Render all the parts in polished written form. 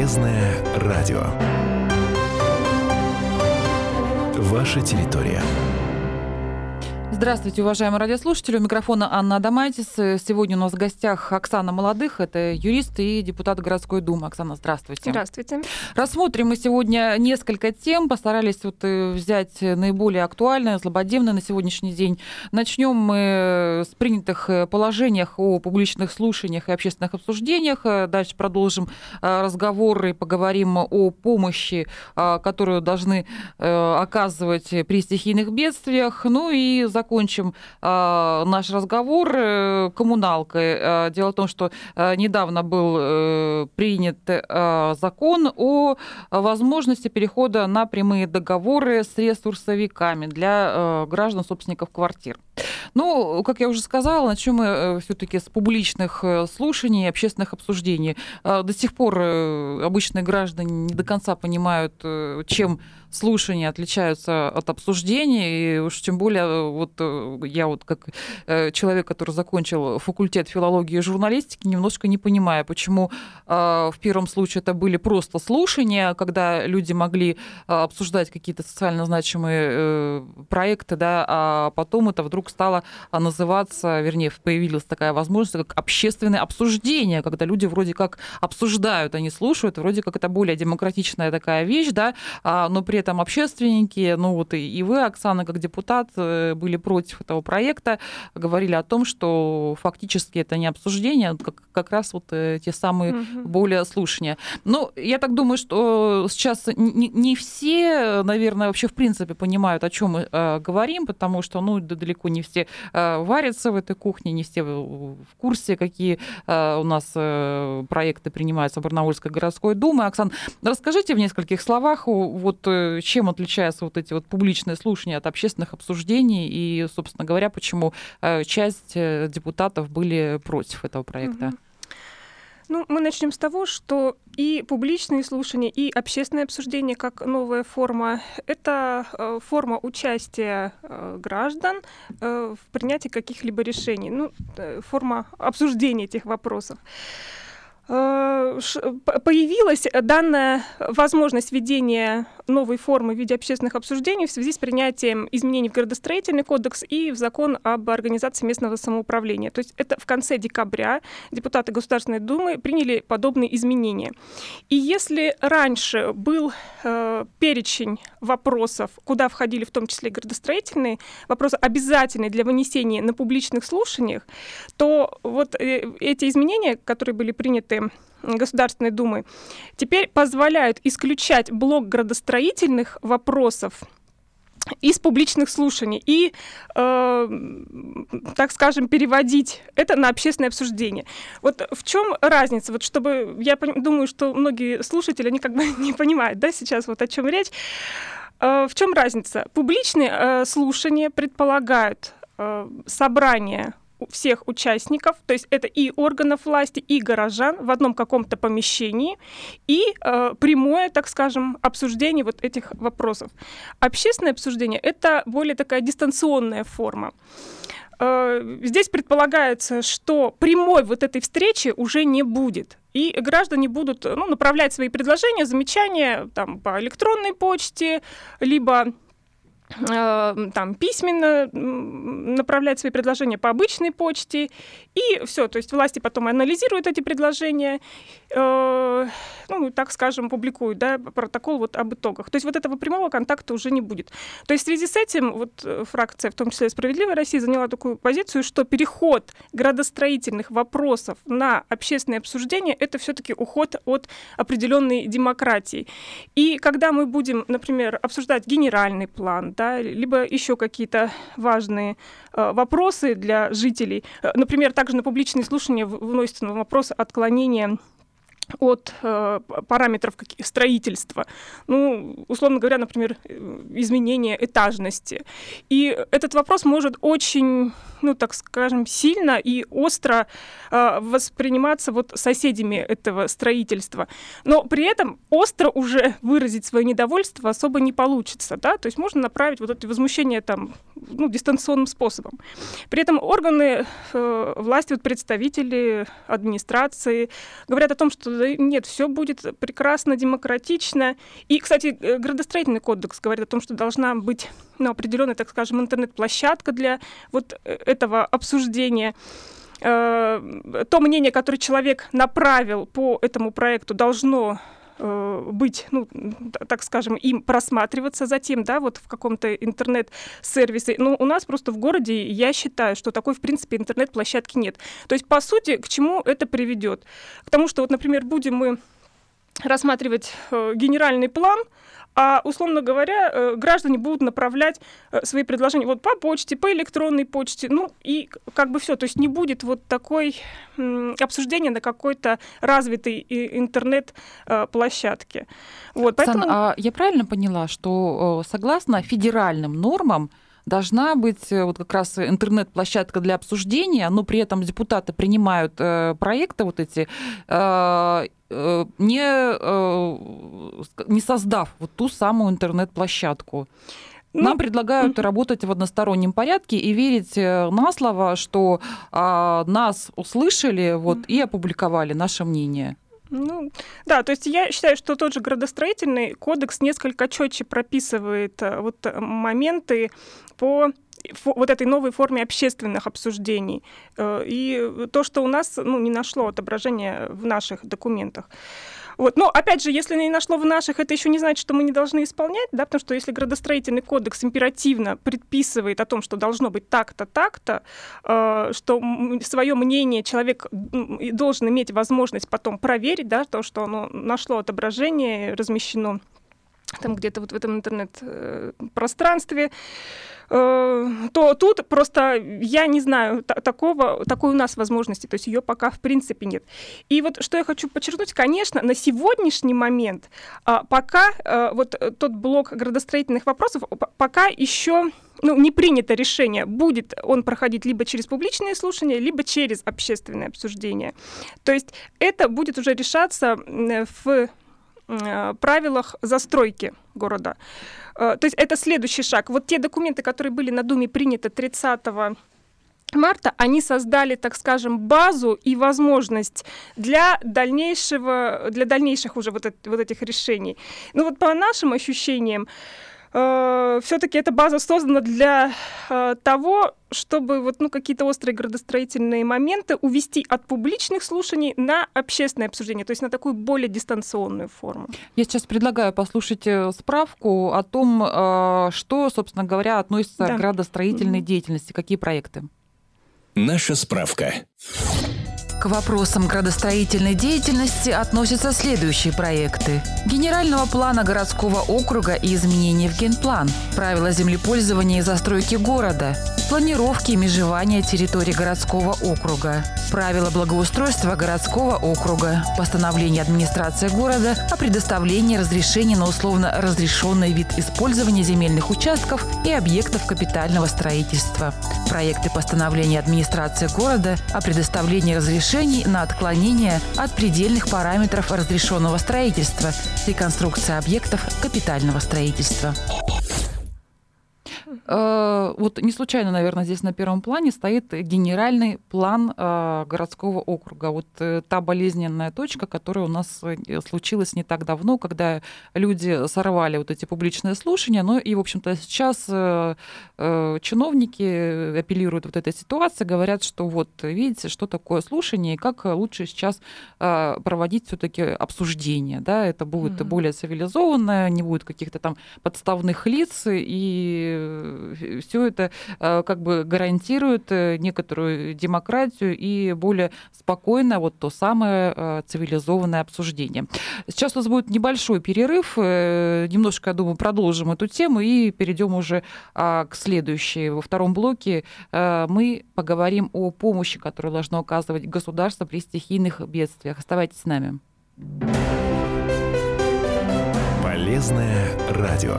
Полезное радио. Ваша территория. Здравствуйте, уважаемые радиослушатели. У микрофона Анна Адамайтис. Сегодня у нас в гостях Оксана Молодых. Это юрист и депутат городской думы. Оксана, здравствуйте. Здравствуйте. Рассмотрим мы сегодня несколько тем. Постарались взять наиболее актуальные, злободневные на сегодняшний день. Начнем мы с принятых положениях о публичных слушаниях и общественных обсуждениях. Дальше продолжим разговор и поговорим о помощи, которую должны оказывать при стихийных бедствиях. Ну и закончим наш разговор коммуналкой. Дело в том, что недавно был принят закон о возможности перехода на прямые договоры с ресурсовиками для граждан-собственников квартир. Ну, как я уже сказала, начнем мы все-таки с публичных слушаний, общественных обсуждений. До сих пор обычные граждане не до конца понимают, чем слушания отличаются от обсуждений, и уж тем более я как человек, который закончил факультет филологии и журналистики, немножко не понимаю, почему в первом случае это были просто слушания, когда люди могли обсуждать какие-то социально значимые проекты, да, а потом это вдруг стало называться, вернее, появилась такая возможность, как общественное обсуждение, когда люди вроде как обсуждают, они слушают, вроде как это более демократичная такая вещь, да, но при этом общественники, и вы, Оксана, как депутат, были против этого проекта, говорили о том, что фактически это не обсуждение, а как раз те самые более слушания. Ну, я так думаю, что сейчас не все, наверное, вообще в принципе понимают, о чем мы говорим, потому что, далеко не все варятся в этой кухне, не все в курсе, какие у нас проекты принимаются в Барнаульской городской думе. Оксана, расскажите в нескольких словах, чем отличаются эти публичные слушания от общественных обсуждений и, собственно говоря, почему часть депутатов были против этого проекта. Мы начнем с того, что и публичные слушания, и общественное обсуждение как новая форма — это форма участия граждан в принятии каких-либо решений, форма обсуждения этих вопросов. Появилась данная возможность введения новой формы в виде общественных обсуждений в связи с принятием изменений в Градостроительный кодекс и в закон об организации местного самоуправления. То есть это в конце декабря депутаты Государственной Думы приняли подобные изменения. И если раньше был перечень вопросов, куда входили в том числе и градостроительные вопросы, обязательные для вынесения на публичных слушаниях, то эти изменения, которые были приняты Государственной Думой, теперь позволяют исключать блок градостроительных вопросов из публичных слушаний и, так скажем, переводить это на общественное обсуждение. В чем разница? Чтобы я думаю, что многие слушатели, они не понимают, да, сейчас о чем речь. В чем разница? Публичные слушания предполагают собрание всех участников, то есть это и органов власти, и горожан в одном каком-то помещении, и прямое, так скажем, обсуждение этих вопросов. Общественное обсуждение — это более такая дистанционная форма. Здесь предполагается, что прямой этой встречи уже не будет. И граждане будут направлять свои предложения, замечания по электронной почте, либо письменно направлять свои предложения по обычной почте, и все. То есть власти потом анализируют эти предложения, так скажем, публикуют, да, протокол об итогах. То есть этого прямого контакта уже не будет. То есть в связи с этим фракция, в том числе «Справедливая Россия», заняла такую позицию, что переход градостроительных вопросов на общественное обсуждение — это все-таки уход от определенной демократии. И когда мы будем, например, обсуждать генеральный план, да, либо еще какие-то важные вопросы для жителей. Например, также на публичные слушания вносятся вопросы отклонения от параметров строительства. Условно говоря, например, изменение этажности. И этот вопрос может очень, так скажем, сильно и остро восприниматься соседями этого строительства. Но при этом остро уже выразить свое недовольство особо не получится. Да? То есть можно направить эти возмущения дистанционным способом. При этом органы власти, представители администрации говорят о том, что нет, все будет прекрасно, демократично. И, кстати, градостроительный кодекс говорит о том, что должна быть определенная, так скажем, интернет-площадка для вот этого обсуждения. То мнение, которое человек направил по этому проекту, должно быть, так скажем, им просматриваться затем, в каком-то интернет-сервисе. Но у нас просто в городе, я считаю, что такой, в принципе, интернет-площадки нет. То есть, по сути, к чему это приведет? К тому, что, например, будем мы рассматривать генеральный план, а, условно говоря, граждане будут направлять свои предложения по почте, по электронной почте, и все. То есть не будет такой обсуждения на какой-то развитой интернет-площадке. Поэтому... Сан, я правильно поняла, что согласно федеральным нормам должна быть как раз интернет-площадка для обсуждения, но при этом депутаты принимают проекты эти, не создав ту самую интернет-площадку. Нам предлагают работать в одностороннем порядке и верить на слово, что нас услышали и опубликовали наше мнение. Да, то есть я считаю, что тот же градостроительный кодекс несколько четче прописывает моменты по этой новой форме общественных обсуждений. И то, что у нас не нашло отображения в наших документах. Но, опять же, если не нашло в наших, это еще не значит, что мы не должны исполнять, потому что если градостроительный кодекс императивно предписывает о том, что должно быть так-то, так-то, что свое мнение человек должен иметь возможность потом проверить, то, что оно нашло отображение, размещено там где-то в этом интернет-пространстве, то тут просто я не знаю такой у нас возможности, то есть ее пока в принципе нет. И что я хочу подчеркнуть, конечно, на сегодняшний момент пока тот блок градостроительных вопросов пока еще не принято решение, будет он проходить либо через публичные слушания, либо через общественное обсуждение. То есть это будет уже решаться в правилах застройки города. То есть это следующий шаг. Те документы, которые были на Думе приняты 30 марта, они создали, так скажем, базу и возможность для дальнейших уже этих решений. По нашим ощущениям, все-таки эта база создана для того, чтобы какие-то острые градостроительные моменты увести от публичных слушаний на общественное обсуждение, то есть на такую более дистанционную форму. Я сейчас предлагаю послушать справку о том, что, собственно говоря, относится к градостроительной деятельности, какие проекты. Наша справка. К вопросам градостроительной деятельности относятся следующие проекты: Генерального плана городского округа и изменения в генплан, правила землепользования и застройки города, планировки и межевания территории городского округа, правила благоустройства городского округа, постановление администрации города о предоставлении разрешений на условно разрешенный вид использования земельных участков и объектов капитального строительства, проекты постановления администрации города о предоставлении разрешений на отклонение от предельных параметров разрешенного строительства, реконструкция объектов капитального строительства. Не случайно, наверное, здесь на первом плане стоит генеральный план городского округа. Та болезненная точка, которая у нас случилась не так давно, когда люди сорвали эти публичные слушания. И, в общем-то, сейчас чиновники апеллируют этой ситуации, говорят, что видите, что такое слушание и как лучше сейчас проводить все-таки обсуждение. Да? Это будет более цивилизованно, не будет каких-то там подставных лиц, и все это гарантирует некоторую демократию и более спокойное то самое цивилизованное обсуждение. Сейчас у нас будет небольшой перерыв, немножко, я думаю, продолжим эту тему и перейдем уже к следующей. Во втором блоке мы поговорим о помощи, которую должно оказывать государство при стихийных бедствиях. Оставайтесь с нами. Полезное радио.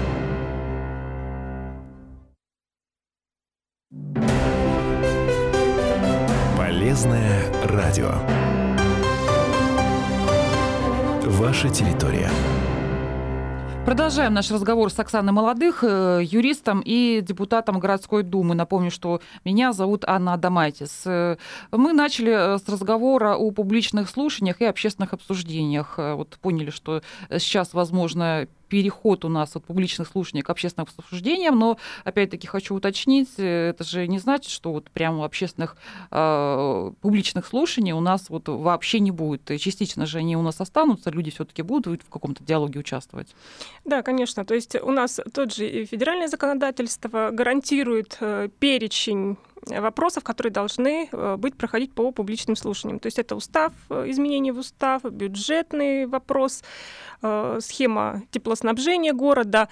Полезное радио. Ваша территория. Продолжаем наш разговор с Оксаной Молодых, юристом и депутатом городской думы. Напомню, что меня зовут Анна Адамайтис. Мы начали с разговора о публичных слушаниях и общественных обсуждениях. Вот поняли, что сейчас возможно переход у нас от публичных слушаний к общественным обсуждениям, но, опять-таки, хочу уточнить, это же не значит, что вот прямо общественных публичных слушаний у нас вот вообще не будет. Частично же они у нас останутся, люди все-таки будут в каком-то диалоге участвовать. Да, конечно. То есть у нас тот же федеральное законодательство гарантирует перечень вопросов, которые должны проходить по публичным слушаниям. То есть это устав, изменения в устав, бюджетный вопрос, схема теплоснабжения города,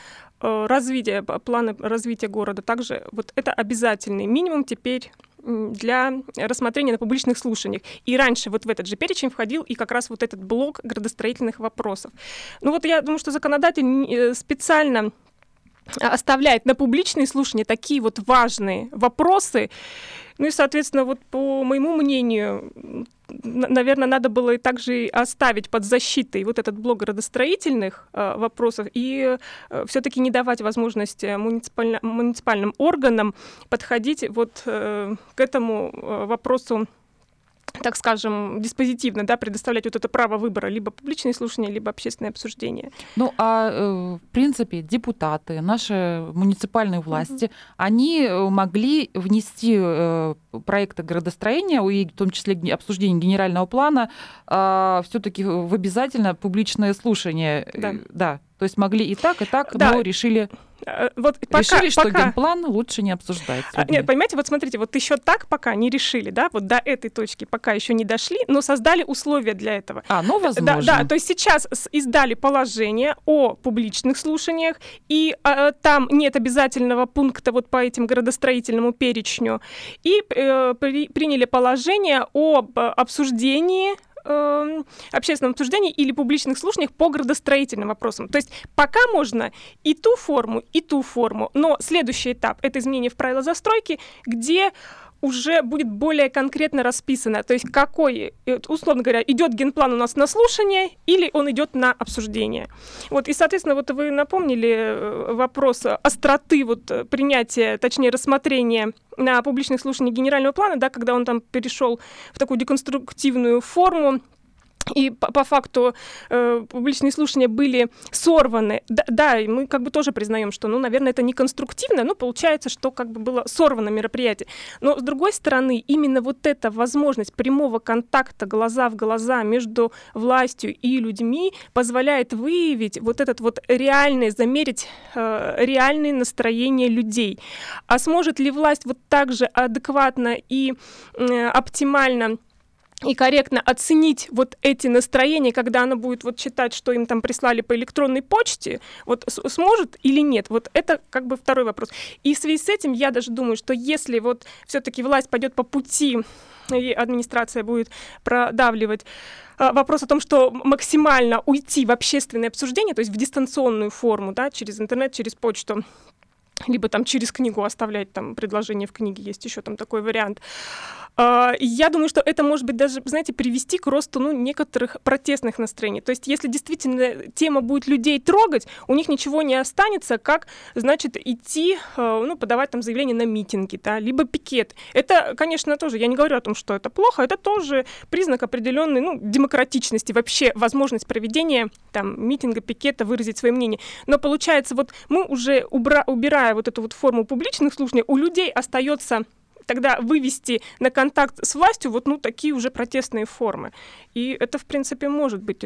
планы развития города. Также вот это обязательный минимум теперь для рассмотрения на публичных слушаниях. И раньше вот в этот же перечень входил и как раз вот этот блок градостроительных вопросов. Ну вот я думаю, что законодатель специально оставляет на публичные слушания такие вот важные вопросы. Ну и, соответственно, вот по моему мнению, наверное, надо было и также оставить под защитой вот этот блок градостроительных вопросов и все-таки не давать возможности муниципальным органам подходить вот к этому вопросу, так скажем, диспозитивно, да, предоставлять вот это право выбора либо публичные слушания, либо общественное обсуждение. Ну, а в принципе депутаты, наши муниципальные власти, они могли внести проекты градостроения, и в том числе обсуждение генерального плана, все-таки в обязательно публичное слушание. Да. То есть могли и так, да. Но решили... Вот решили, что генплан лучше не обсуждать. Нет, понимаете, вот смотрите, вот еще так пока не решили, да, вот до этой точки пока еще не дошли, но создали условия для этого. Ну, возможно. Да, то есть сейчас издали положение о публичных слушаниях, и там нет обязательного пункта вот по этим градостроительному перечню, и приняли положение об обсуждении, общественном обсуждении или публичных слушаниях по градостроительным вопросам. То есть пока можно и ту форму, но следующий этап — это изменение в правила застройки, где уже будет более конкретно расписано, то есть какой, условно говоря, идет генплан у нас на слушание или он идет на обсуждение. Вот, и, соответственно, вот вы напомнили вопрос остроты вот принятия, точнее, рассмотрения на публичных слушаниях генерального плана, да, когда он там перешел в такую деконструктивную форму, и по факту публичные слушания были сорваны. Да, и мы как бы тоже признаем, что, наверное, это не конструктивно, но получается, что как бы было сорвано мероприятие. Но, с другой стороны, именно вот эта возможность прямого контакта глаза в глаза между властью и людьми позволяет выявить вот этот вот замерить реальные настроения людей. А сможет ли власть вот так же адекватно и оптимально и корректно оценить вот эти настроения, когда она будет вот читать, что им там прислали по электронной почте, вот сможет или нет? Вот это как бы второй вопрос. И в связи с этим я даже думаю, что если вот все-таки власть пойдет по пути, и администрация будет продавливать вопрос о том, что максимально уйти в общественное обсуждение, то есть в дистанционную форму, да, через интернет, через почту, либо там через книгу оставлять там предложение в книге, есть еще там такой вариант. Я думаю, что это может быть даже, знаете, привести к росту некоторых протестных настроений. То есть если действительно тема будет людей трогать, у них ничего не останется, как, значит, идти, подавать там заявление на митинги, да, либо пикет. Это, конечно, тоже, я не говорю о том, что это плохо, это тоже признак определенной демократичности, вообще возможность проведения там митинга, пикета, выразить свое мнение. Но получается, вот мы уже, убирая вот эту вот форму публичных слушаний, у людей остается тогда вывести на контакт с властью вот такие уже протестные формы. И это, в принципе, может быть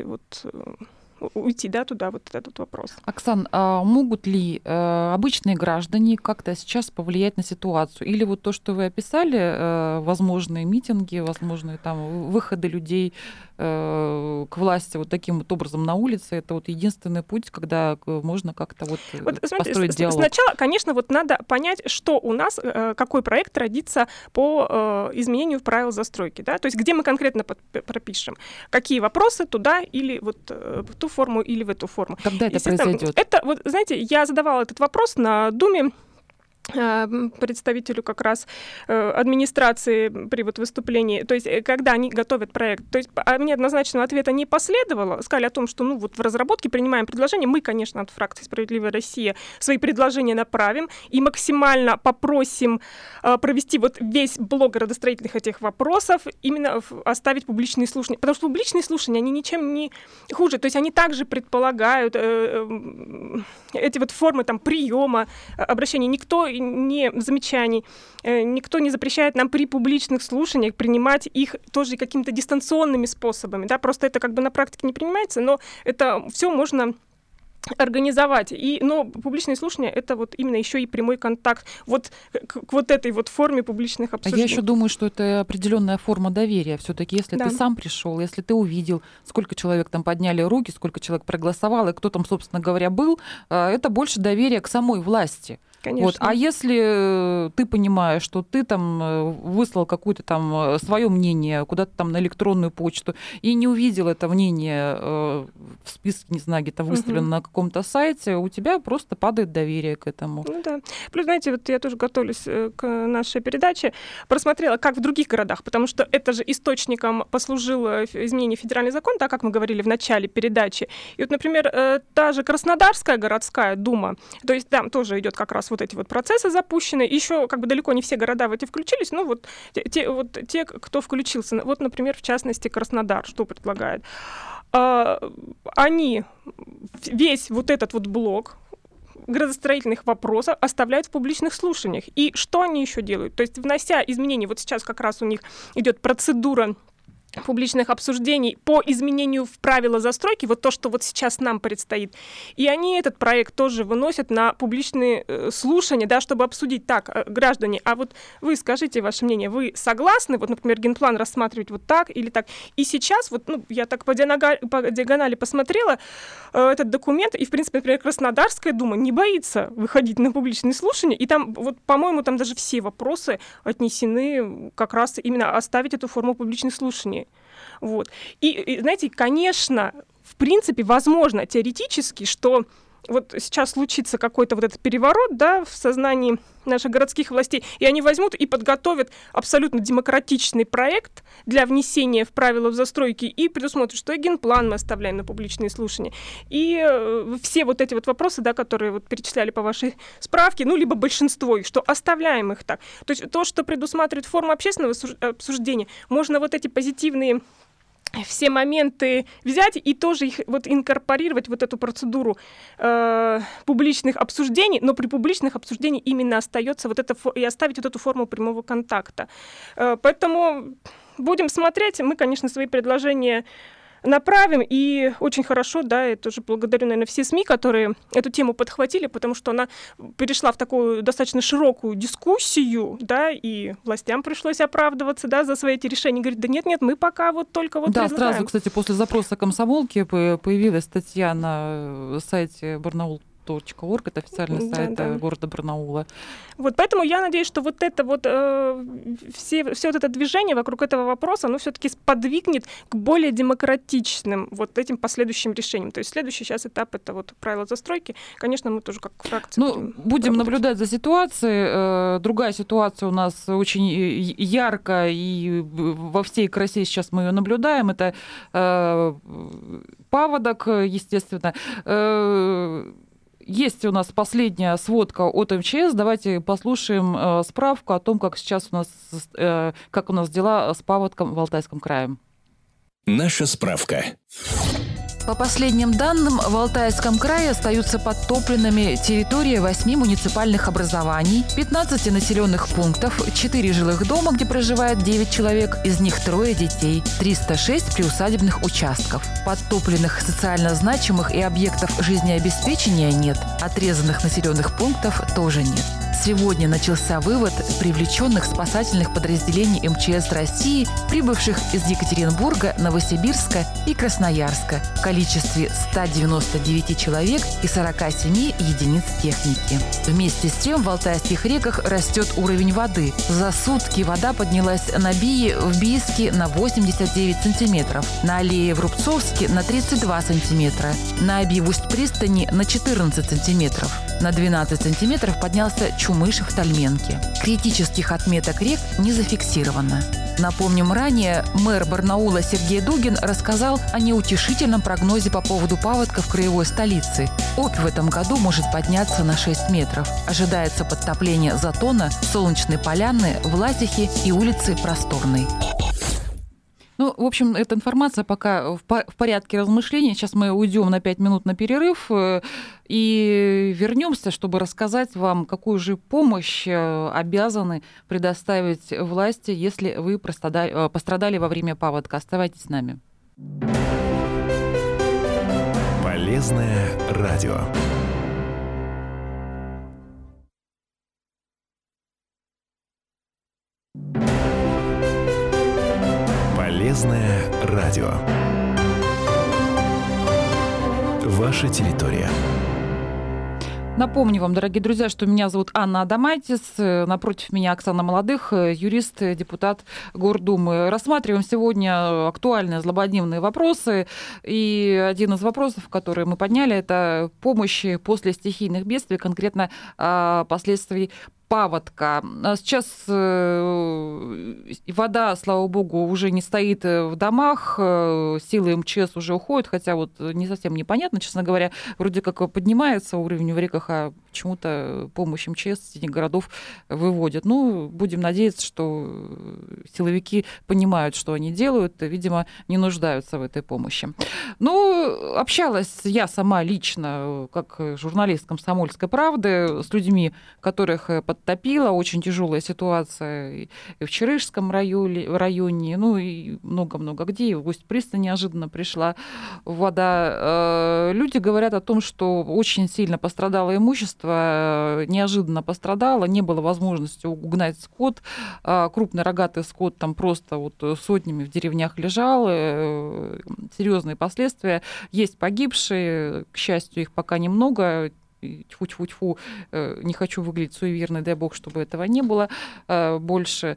уйти, да, туда, вот этот вопрос. Оксан, а могут ли обычные граждане как-то сейчас повлиять на ситуацию? Или вот то, что вы описали, возможные митинги, возможные там выходы людей к власти вот таким вот образом на улице, это вот единственный путь, когда можно как-то построить диалог? Сначала, конечно, вот надо понять, что у нас, какой проект родится по изменению правил застройки, да, то есть где мы конкретно пропишем, какие вопросы туда или вот в ту форму или в эту форму. Когда это произойдет? Это, вот, знаете, я задавала этот вопрос на Думе представителю как раз администрации при вот выступлении, то есть когда они готовят проект. То есть мне однозначного ответа не последовало. Сказали о том, что вот в разработке принимаем предложения. Мы, конечно, от фракции «Справедливая Россия» свои предложения направим и максимально попросим провести вот весь блок градостроительных этих вопросов, именно оставить публичные слушания. Потому что публичные слушания, они ничем не хуже. То есть они также предполагают эти вот формы там приема, обращения. Никто не замечаний, никто не запрещает нам при публичных слушаниях принимать их тоже какими-то дистанционными способами, да, просто это как бы на практике не принимается, но это все можно организовать. Но публичные слушания — это вот именно еще и прямой контакт вот к вот этой вот форме публичных обсуждений. Я еще думаю, что это определенная форма доверия. Все-таки, если ты сам пришел, если ты увидел, сколько человек там подняли руки, сколько человек проголосовало, и кто там, собственно говоря, был, это больше доверия к самой власти. Конечно. Вот. А если ты понимаешь, что ты там выслал какое-то там свое мнение куда-то там на электронную почту и не увидел это мнение в списке, не знаю, где-то выставлено на каком-то сайте, у тебя просто падает доверие к этому. Ну да. Плюс, знаете, вот я тоже готовлюсь к нашей передаче, просмотрела, как в других городах, потому что это же источником послужило изменение федеральный закон, так как мы говорили в начале передачи. И вот, например, та же Краснодарская городская дума, то есть там тоже идет как раз вот эти вот процессы запущены. Еще как бы далеко не все города в эти включились, но вот те, кто включился. Вот, например, в частности, Краснодар, что предлагает. Они весь вот этот вот блок градостроительных вопросов оставляют в публичных слушаниях. И что они еще делают? То есть, внося изменения, вот сейчас как раз у них идет процедура публичных обсуждений по изменению в правила застройки, вот то, что вот сейчас нам предстоит. И они этот проект тоже выносят на публичные слушания, да, чтобы обсудить: так, граждане, а вот вы скажите ваше мнение, вы согласны, вот, например, генплан рассматривать вот так или так? И сейчас, вот, я так по диагонали посмотрела этот документ, и, в принципе, например, Краснодарская дума не боится выходить на публичные слушания, и там, вот, по-моему, там даже все вопросы отнесены как раз именно оставить эту форму публичных слушаний. Вот. И, знаете, конечно, в принципе, возможно, теоретически, что вот сейчас случится какой-то вот этот переворот, да, в сознании наших городских властей, и они возьмут и подготовят абсолютно демократичный проект для внесения в правила в застройке и предусмотрят, что и генплан мы оставляем на публичные слушания. И все вот эти вот вопросы, да, которые вот перечисляли по вашей справке, либо большинство их, что оставляем их так. То есть то, что предусматривает форма общественного обсуждения, можно вот эти позитивные все моменты взять и тоже их вот инкорпорировать в эту процедуру публичных обсуждений, но при публичных обсуждениях именно остается вот это и оставить вот эту форму прямого контакта. Поэтому будем смотреть. Мы, конечно, свои предложения направим, и очень хорошо, да, я тоже благодарю, наверное, все СМИ, которые эту тему подхватили, потому что она перешла в такую достаточно широкую дискуссию, да, и властям пришлось оправдываться, да, за свои эти решения, говорить: да нет, мы пока вот только вот предлагаем. Да, сразу, кстати, после запроса комсомолки появилась статья на сайте barnaul.org, это официальный сайт города Барнаула. Вот поэтому я надеюсь, что вот это вот все вот это движение вокруг этого вопроса, оно все-таки сподвигнет к более демократичным вот этим последующим решениям. То есть следующий сейчас этап — это вот правила застройки. Конечно, мы тоже как фракция будем наблюдать за ситуацией. Другая ситуация у нас очень ярко и во всей красе сейчас мы ее наблюдаем. Это паводок, естественно. Есть у нас последняя сводка от МЧС. Давайте послушаем справку о том, как сейчас у нас дела с паводком в Алтайском крае. Наша справка. По последним данным, в Алтайском крае остаются подтопленными территории 8 муниципальных образований, 15 населенных пунктов, 4 жилых дома, где проживает 9 человек, из них 3 детей, 306 приусадебных участков. Подтопленных социально значимых и объектов жизнеобеспечения нет, отрезанных населенных пунктов тоже нет. Сегодня начался вывод привлеченных спасательных подразделений МЧС России, прибывших из Екатеринбурга, Новосибирска и Красноярска в количестве 199 человек и 47 единиц техники. Вместе с тем в алтайских реках растет уровень воды. За сутки вода поднялась на Бии в Бийске на 89 сантиметров, на Аллее в Рубцовске на 32 сантиметра, на Оби в Усть-Пристани на 14 сантиметров. На 12 сантиметров поднялся Чумышев в Тальменке. Критических отметок рек не зафиксировано. Напомним, ранее мэр Барнаула Сергей Дугин рассказал о неутешительном прогнозе по поводу паводка в краевой столице. Обь в этом году может подняться на 6 метров. Ожидается подтопление Затона, Солнечной Поляны, Власихи и улицы Просторной. Ну, в общем, эта информация пока в порядке размышлений. Сейчас мы уйдем на 5 минут на перерыв и вернемся, чтобы рассказать вам, какую же помощь обязаны предоставить власти, если вы пострадали во время паводка. Оставайтесь с нами. Полезное радио. Полезное радио. Ваша территория. Напомню вам, дорогие друзья, что меня зовут Анна Адамайтис. Напротив меня Оксана Молодых, юрист, депутат Гордумы. Рассматриваем сегодня актуальные злободневные вопросы. И один из вопросов, который мы подняли, это помощь после стихийных бедствий, конкретно последствий паводка. Сейчас вода, слава богу, уже не стоит в домах, силы МЧС уже уходят, хотя вот не совсем непонятно, честно говоря, вроде как поднимается уровень в реках, а почему-то помощь МЧС из этих городов выводят. Ну, будем надеяться, что силовики понимают, что они делают, видимо, не нуждаются в этой помощи. Ну, общалась я сама лично, как журналист «Комсомольской правды», с людьми, которых подтопила. Очень тяжелая ситуация и в Чарышском районе, ну и много-много где. И в Усть-Пристань неожиданно пришла вода. Люди говорят о том, что очень сильно пострадало имущество, неожиданно пострадало, не было возможности угнать скот. Крупный рогатый скот там просто вот сотнями в деревнях лежал. Серьезные последствия. Есть погибшие, к счастью, их пока немного. Тьфу-тьфу-тьфу, не хочу выглядеть суеверной, дай бог, чтобы этого не было больше.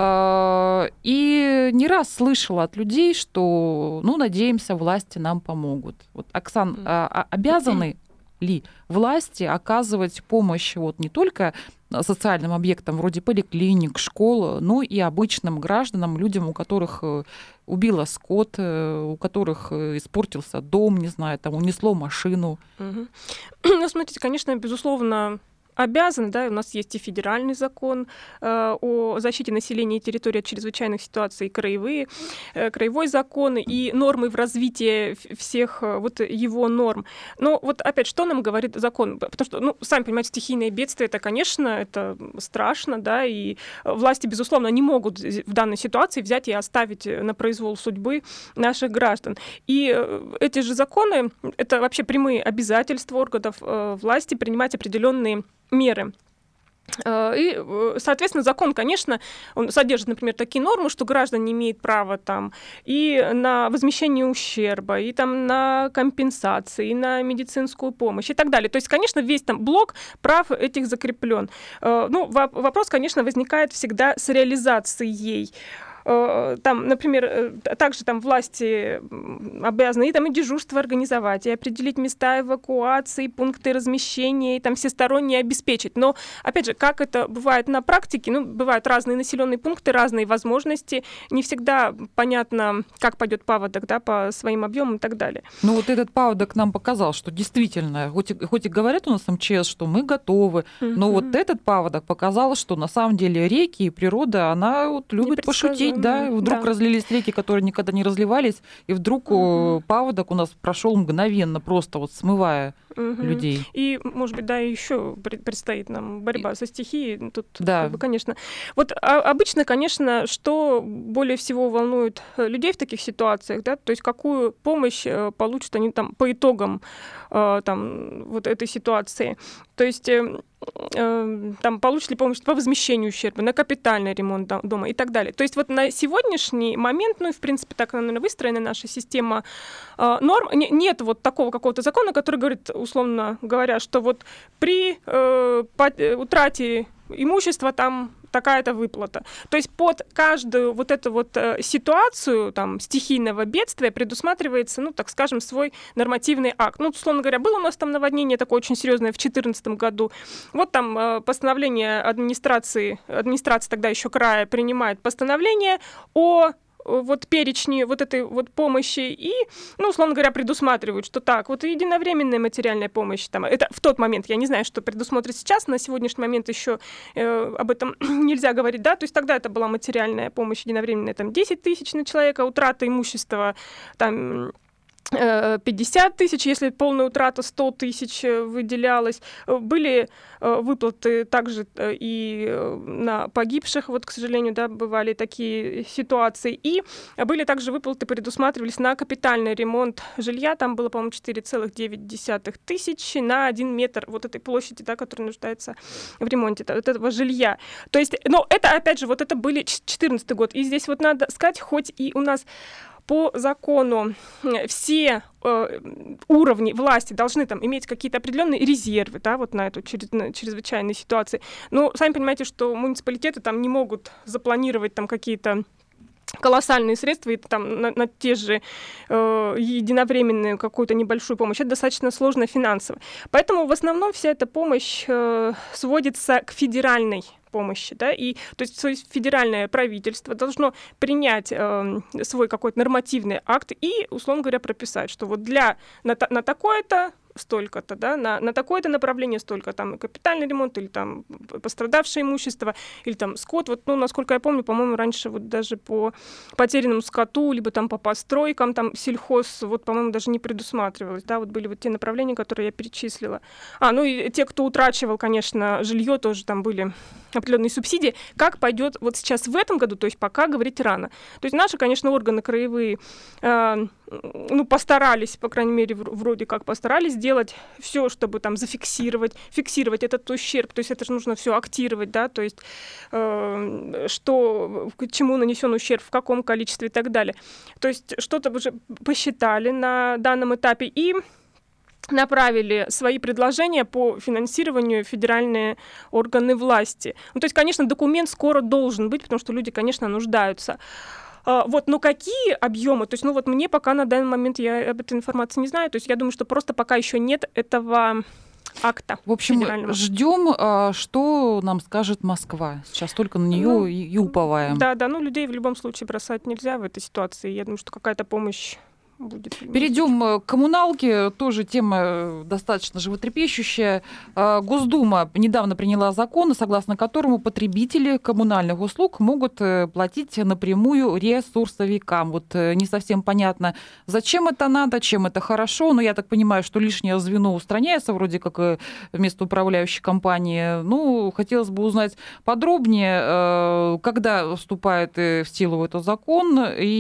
И не раз слышала от людей, что, ну, надеемся, власти нам помогут. Вот, Оксан, обязаны ли власти оказывать помощь вот не только социальным объектам вроде поликлиник, школ, но и обычным гражданам, людям, у которых убило скот, у которых испортился дом, не знаю, там унесло машину? Ну, смотрите, конечно, безусловно, обязаны, да, у нас есть и федеральный закон о защите населения и территории от чрезвычайных ситуаций, и краевой закон, и нормы в развитии всех вот его норм. Но вот опять, что нам говорит закон? Потому что, ну, сами понимаете, стихийные бедствия, это, конечно, это страшно, да, и власти, безусловно, не могут в данной ситуации взять и оставить на произвол судьбы наших граждан. И эти же законы, это вообще прямые обязательства органов власти принимать определенные меры. И, соответственно, закон, конечно, он содержит, например, такие нормы, что граждане имеют право там и на возмещение ущерба, и там на компенсации, и на медицинскую помощь и так далее. То есть, конечно, весь там блок прав этих закреплен. Ну, вопрос, конечно, возникает всегда с реализацией. Там, например, также там власти обязаны и там и дежурство организовать, и определить места эвакуации, пункты размещения, и там всесторонне обеспечить. Но, опять же, как это бывает на практике, ну, бывают разные населенные пункты, разные возможности, не всегда понятно, как пойдет паводок, да, по своим объемам и так далее. Ну, вот этот паводок нам показал, что действительно, хоть и говорят у нас МЧС, что мы готовы, но вот этот паводок показал, что на самом деле реки и природа, она вот любит пошутить. Да, вдруг разлились реки, которые никогда не разливались, и вдруг паводок у нас прошел мгновенно, просто вот смывая людей. И, может быть, да, еще предстоит нам борьба со стихией. Тут, да. Как бы, конечно. Вот обычно, конечно, что более всего волнует людей в таких ситуациях, да, то есть какую помощь получат они там по итогам там вот этой ситуации. То есть там получат ли помощь по возмещению ущерба, на капитальный ремонт дома и так далее. То есть вот на сегодняшний момент, ну и в принципе так, наверное, выстроена наша система норм, нет вот такого какого-то закона, который говорит, условно говоря, что вот при утрате имущество там такая-то выплата. То есть под каждую вот эту вот ситуацию там, стихийного бедствия предусматривается, ну, так скажем, свой нормативный акт. Ну, условно говоря, было у нас там наводнение такое очень серьезное в 2014 году. Вот там постановление администрации тогда еще края принимает постановление о вот перечни вот этой вот помощи и, ну, условно говоря, предусматривают, что так, вот единовременная материальная помощь, там, это в тот момент, я не знаю, что предусмотрено сейчас, на сегодняшний момент еще об этом нельзя говорить, да, то есть тогда это была материальная помощь единовременная, там, 10 тысяч на человека, утрата имущества, там, 50 тысяч, если полная утрата 100 тысяч выделялась. Были выплаты также и на погибших, вот, к сожалению, да, бывали такие ситуации. И были также выплаты, предусматривались на капитальный ремонт жилья, там было, по-моему, 4,9 тысячи на 1 метр вот этой площади, да, которая нуждается в ремонте вот этого жилья. То есть, но это, опять же, вот это были 2014 год. И здесь вот надо сказать, хоть и у нас по закону все уровни власти должны там иметь какие-то определенные резервы, да, вот на эту чрезвычайные ситуации. Но сами понимаете, что муниципалитеты там не могут запланировать там какие-то колоссальные средства и там на те же единовременную какую-то небольшую помощь. Это достаточно сложно финансово. Поэтому в основном вся эта помощь сводится к федеральной помощи, да, и то есть федеральное правительство должно принять свой какой-то нормативный акт и, условно говоря, прописать, что вот на такое-то столько-то, да, на такое-то направление столько, там, капитальный ремонт, или там пострадавшее имущество, или там скот, вот, ну, насколько я помню, по-моему, раньше вот даже по потерянному скоту, либо там по постройкам, там, сельхоз, вот, по-моему, даже не предусматривалось, да, вот были вот те направления, которые я перечислила. Ну, и те, кто утрачивал, конечно, жилье, тоже там были определенные субсидии. Как пойдет вот сейчас в этом году, то есть пока говорить рано. То есть наши, конечно, органы краевые, ну, постарались, по крайней мере, вроде как постарались сделать все, чтобы там фиксировать этот ущерб, то есть это же нужно все актировать, да, то есть что, к чему нанесен ущерб, в каком количестве и так далее. То есть что-то уже посчитали на данном этапе и направили свои предложения по финансированию федеральные органы власти. Ну, то есть, конечно, документ скоро должен быть, потому что люди, конечно, нуждаются. Вот, но какие объемы? То есть, ну вот мне пока на данный момент я об этой информации не знаю. То есть я думаю, что просто пока еще нет этого акта. В общем, ждем, что нам скажет Москва. Сейчас только на нее и уповаем. Да, ну людей в любом случае бросать нельзя в этой ситуации. Я думаю, что какая-то помощь будет. Перейдем к коммуналке. Тоже тема достаточно животрепещущая. Госдума недавно приняла закон, согласно которому потребители коммунальных услуг могут платить напрямую ресурсовикам. Вот не совсем понятно, зачем это надо, чем это хорошо. Но я так понимаю, что лишнее звено устраняется вроде как вместо управляющей компании. Ну, хотелось бы узнать подробнее, когда вступает в силу этот закон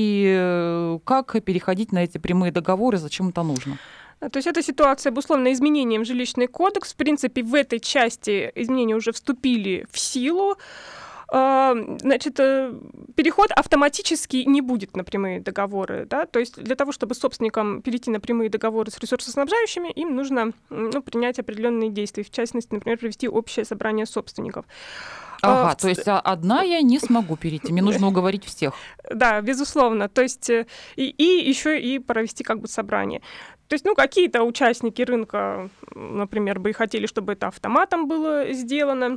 и как переходить на эти прямые договоры, зачем это нужно? То есть эта ситуация обусловлена изменением в жилищный кодекс. В принципе, в этой части изменения уже вступили в силу. Значит, переход автоматически не будет на прямые договоры. Да? То есть для того, чтобы собственникам перейти на прямые договоры с ресурсоснабжающими, им нужно принять определенные действия. В частности, например, провести общее собрание собственников. Ага, то есть одна я не смогу перейти, мне нужно уговорить всех. Да, безусловно. То есть и еще и провести как бы собрание. То есть, ну, какие-то участники рынка, например, бы и хотели, чтобы это автоматом было сделано.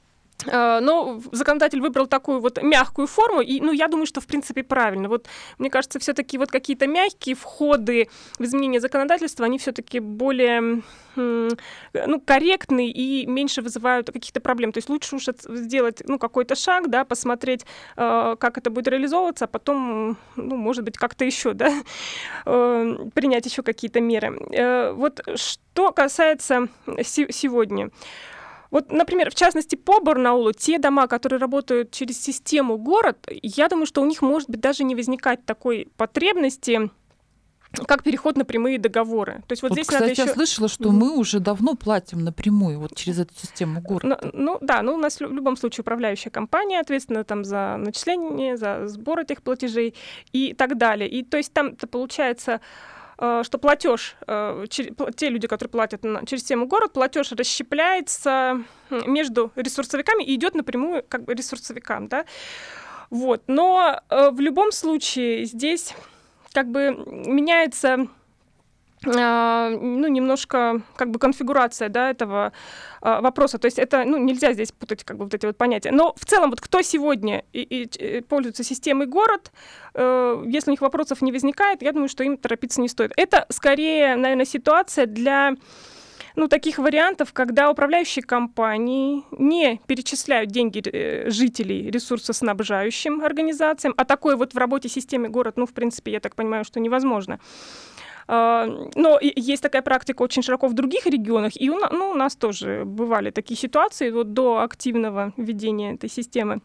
Но законодатель выбрал такую вот мягкую форму, и, ну, я думаю, что, в принципе, правильно. Вот, мне кажется, все-таки вот какие-то мягкие входы в изменение законодательства, они все-таки более корректные и меньше вызывают каких-то проблем. То есть лучше уж сделать, ну, какой-то шаг, да, посмотреть, как это будет реализовываться, а потом, ну, может быть, как-то еще, да, принять еще какие-то меры. Вот что касается сегодня. Вот, например, в частности, по Барнаулу, те дома, которые работают через систему город, я думаю, что у них может быть даже не возникать такой потребности, как переход на прямые договоры. То есть вот здесь, кстати, я слышала, что мы уже давно платим напрямую вот через эту систему город. Ну да, у нас в любом случае управляющая компания ответственна там за начисление, за сбор этих платежей и так далее. И то есть там-то получается что платеж, те люди, которые платят через систему город, платеж расщепляется между ресурсовиками и идет напрямую как бы ресурсовикам, да. Вот. Но в любом случае здесь как бы меняется немножко как бы конфигурация, да, этого вопроса. То есть это нельзя здесь путать как бы вот эти вот понятия. Но в целом вот кто сегодня и пользуется системой город, если у них вопросов не возникает, я думаю, что им торопиться не стоит. Это скорее, наверное, ситуация для таких вариантов, когда управляющие компании не перечисляют деньги жителей ресурсоснабжающим организациям, а такое вот в работе системы город, в принципе, я так понимаю, что невозможно. Но есть такая практика очень широко в других регионах, и у нас тоже бывали такие ситуации вот до активного введения этой системы.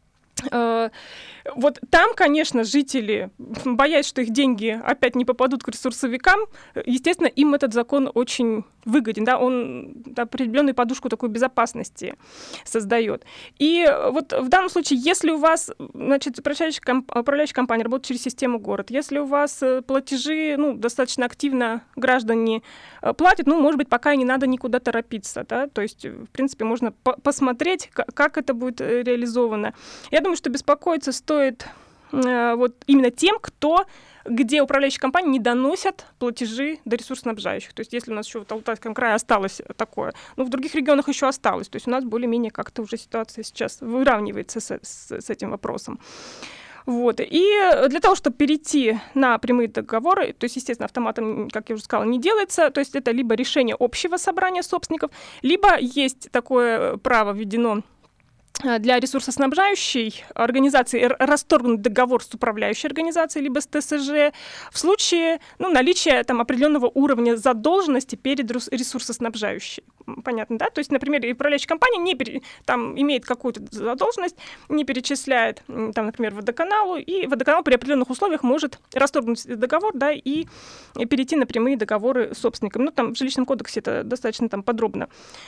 Вот там, конечно, жители, боясь, что их деньги опять не попадут к ресурсовикам, естественно, им этот закон очень выгоден, да, он определенную подушку такой безопасности создает. И вот в данном случае, если у вас, значит, управляющая компания работает через систему город, если у вас платежи, достаточно активно граждане платят, может быть, пока и не надо никуда торопиться, да, то есть, в принципе, можно посмотреть, как это будет реализовано. Я думаю, что беспокоиться стоит вот именно тем, где управляющие компании не доносят платежи до ресурсоснабжающих. То есть если у нас еще в Алтайском крае осталось такое, в других регионах еще осталось. То есть у нас более-менее как-то уже ситуация сейчас выравнивается с этим вопросом. Вот. И для того, чтобы перейти на прямые договоры, то есть, естественно, автоматом, как я уже сказала, не делается, то есть это либо решение общего собрания собственников, либо есть такое право введено для ресурсоснабжающей организации расторгнуть договор с управляющей организацией либо с ТСЖ в случае наличия определенного уровня задолженности перед ресурсоснабжающей. Понятно, да? То есть, например, управляющая компания имеет какую-то задолженность, не перечисляет, например, водоканалу, и водоканал при определенных условиях может расторгнуть договор, да, и перейти на прямые договоры с собственником. В жилищном кодексе это достаточно подробно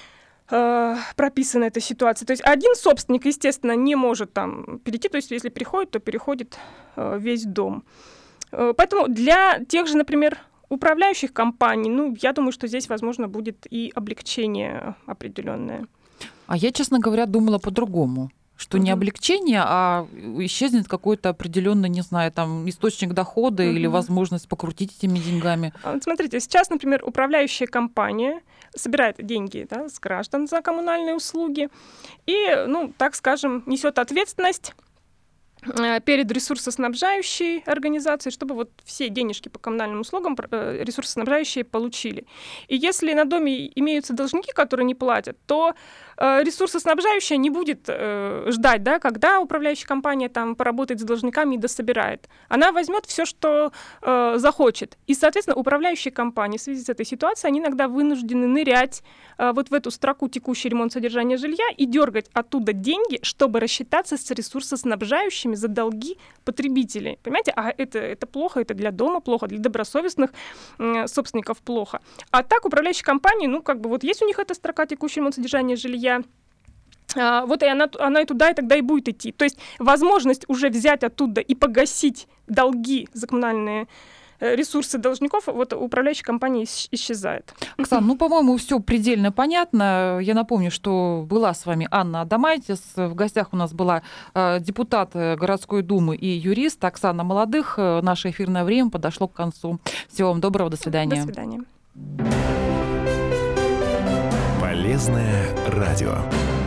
прописана эта ситуация. То есть один собственник, естественно, не может перейти, то есть если приходит, то переходит весь дом. Поэтому для тех же, например, управляющих компаний, я думаю, что здесь, возможно, будет и облегчение определенное. А я, честно говоря, думала по-другому. Что не облегчение, а исчезнет какой-то определенный, не знаю, источник дохода или возможность покрутить этими деньгами. Смотрите, сейчас, например, управляющая компания собирает деньги, да, с граждан за коммунальные услуги и, так скажем, несет ответственность перед ресурсоснабжающей организацией, чтобы вот все денежки по коммунальным услугам ресурсоснабжающие получили. И если на доме имеются должники, которые не платят, то ресурсоснабжающая не будет ждать, да, когда управляющая компания поработает с должниками и дособирает. Она возьмет все, что захочет. И, соответственно, управляющие компании в связи с этой ситуацией, они иногда вынуждены нырять вот в эту строку «Текущий ремонт содержания жилья» и дергать оттуда деньги, чтобы рассчитаться с ресурсоснабжающими за долги потребителей. Понимаете? А это плохо, это для дома плохо, для добросовестных собственников плохо. А так управляющие компании, вот есть у них эта строка «Текущий ремонт содержания жилья», вот и она и туда, и тогда и будет идти. То есть возможность уже взять оттуда и погасить долги за коммунальные ресурсы должников вот управляющей компании исчезает. Оксана, по-моему, все предельно понятно. Я напомню, что была с вами Анна Адамайтис. В гостях у нас была депутат городской думы и юрист Оксана Молодых. Наше эфирное время подошло к концу. Всего вам доброго, до свидания. До свидания. Полезное радио.